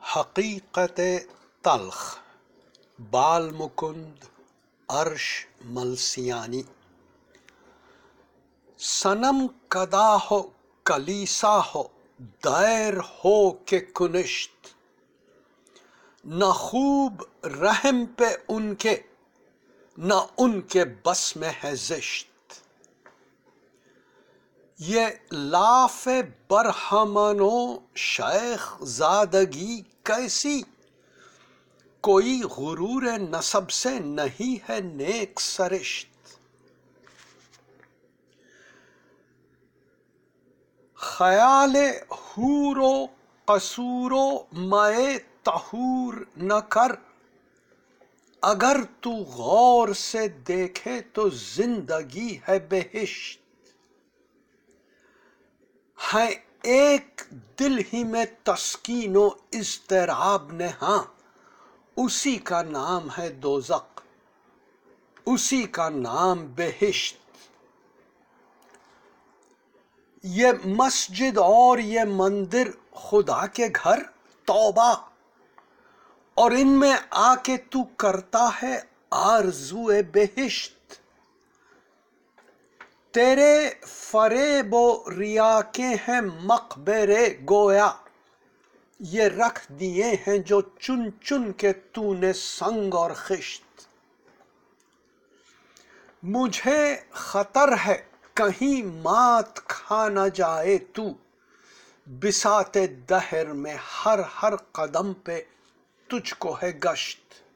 حقیقت تلخ بال مکند عرش ملسیانی صنم کدا ہو کلیسا ہو دیر ہو کہ کنشت نہ خوب رحم پہ ان کے نہ ان کے بس میں ہے زشت یہ لاف برہمنو شیخ زادگی کیسی کوئی غرور نسب سے نہیں ہے نیک سرشت خیال حور و قصور و مے طہور نہ کر اگر تو غور سے دیکھے تو زندگی ہے بہشت ہے ایک دل ہی میں تسکین و اضطراب نہاں اسی کا نام ہے دوزخ اسی کا نام بہشت یہ مسجد اور یہ مندر خدا کے گھر توبہ اور ان میں آ کے تو کرتا ہے آرزو بہشت تیرے فریب و ریا کے ہیں مقبرے گویا یہ رکھ دیے ہیں جو چن چن کے تو نے سنگ اور خشت مجھے خطر ہے کہیں مات کھا نہ جائے تو بساط دہر میں ہر قدم پہ تجھ کو ہے گشت